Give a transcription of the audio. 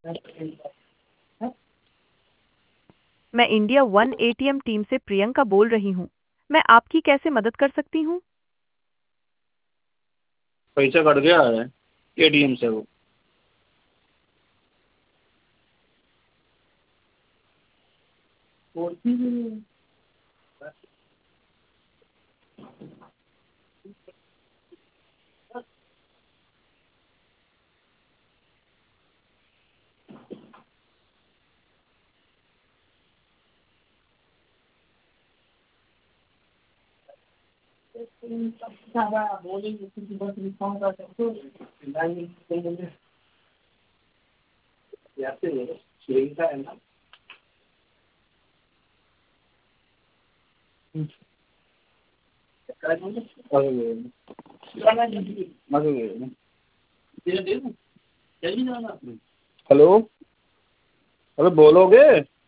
मैं India one ATM team से प्रियंका बोल रही हूँ। मैं आपकी कैसे मदद कर सकती हूँ? पैसा कट गया है एटीएम से वो। हेलो, अरे बोलोगे?